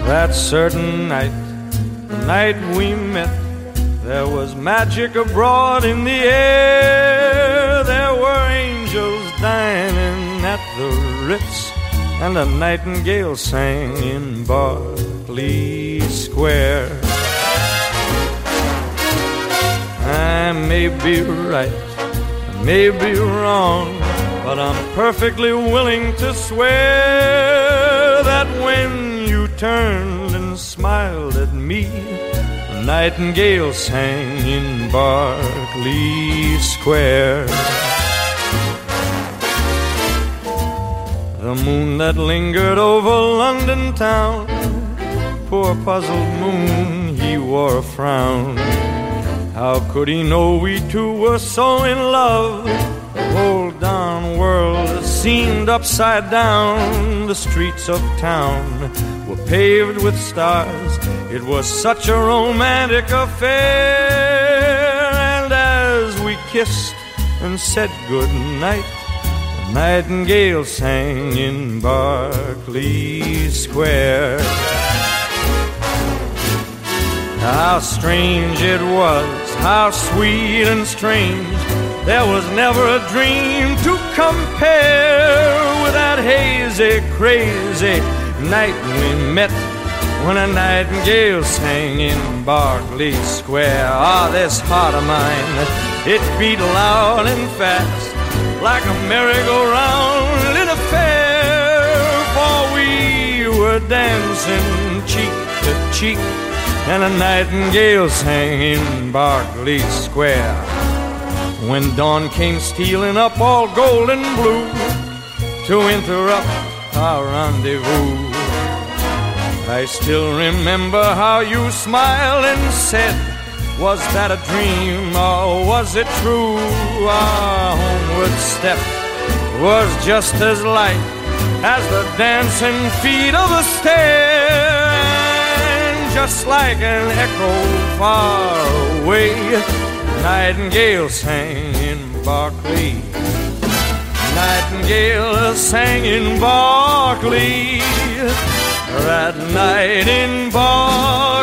That certain night, the night we met, there was magic abroad in the air. There were angels dining at the Ritz, and a nightingale sang in Berkeley Square. I may be right, I may be wrong, but I'm perfectly willing to swear that when you turned and smiled at me, a nightingale sang in Berkeley Square. The moon that lingered over London town, poor puzzled moon, he wore a frown. How could he know we two were so in love? The whole darn world seemed upside down. The streets of town were paved with stars. It was such a romantic affair. And as we kissed and said good night, the nightingale sang in Berkeley Square. How strange it was, how sweet and strange. There was never a dream to compare with that hazy, crazy night we met, when a nightingale sang in Berkeley Square. Ah, this heart of mine, it beat loud and fast, like a merry-go-round in a fair. For we were dancing cheek to cheek, and a nightingale sang in Berkeley Square. When dawn came stealing up all gold and blue to interrupt our rendezvous, I still remember how you smiled and said, was that a dream or was it true? Our homeward step was just as light as the dancing feet of a stair. Just like an echo far away, nightingale sang in Berkeley. Nightingale sang in Berkeley. That night in Berkeley.